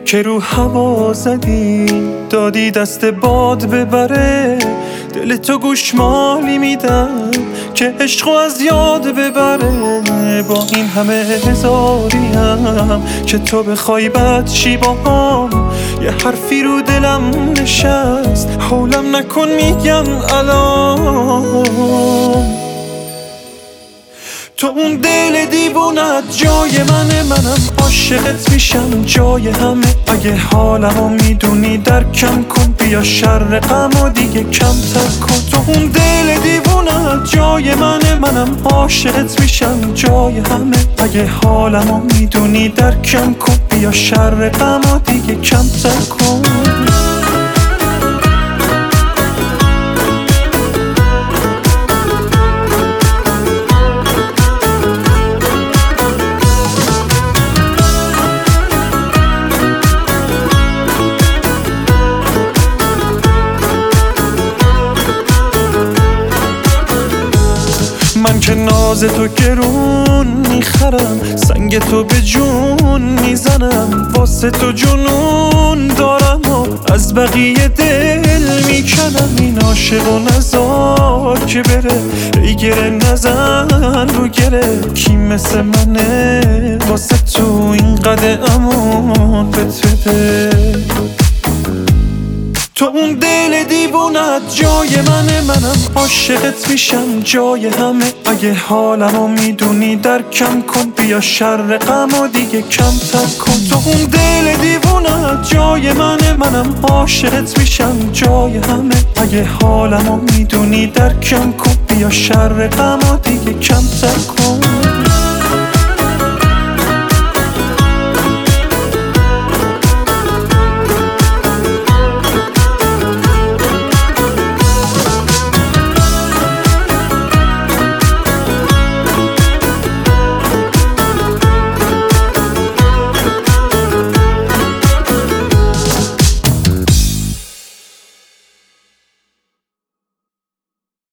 که رو هوا زدی دادی دست باد ببره، دل تو گوشمالی میدم که عشقو از یاد ببره. با این همه هزاریم که تو بخوای بد چی باهام، یه حرفی رو دلم نشست حولم نکن میگم الان. تو اون دل دیوونت جای منم عاشقت میشم جای همه. اگه حالمو میدونی درکم کن، بیا شر غمو دیگه کمتر کن. تو اون دل دیوونت جای منم عاشقت میشم جای همه. اگه حالمو میدونی درکم کن، بیا شر غمو دیگه کمتر کن. من که ناز تو گرون میخرم، سنگ تو به جون میزنم، واسه تو جنون دارم و از بقیه دل میکنم. این عاشق و نزار که بره، ای گره نزن رو گره. کی مثل منه واسه تو اینقدر امان بده. تو اون دل دیوونت جای منم عاشقت میشم جای همه. اگه حالمو میدونی درکم کن، بیا شر غمو دیگه کمتر کن. تو اون دل دیوونت جای منم عاشقت میشم جای همه. اگه حالمو میدونی درکم کن، بیا شر غمو دیگه کمتر کن.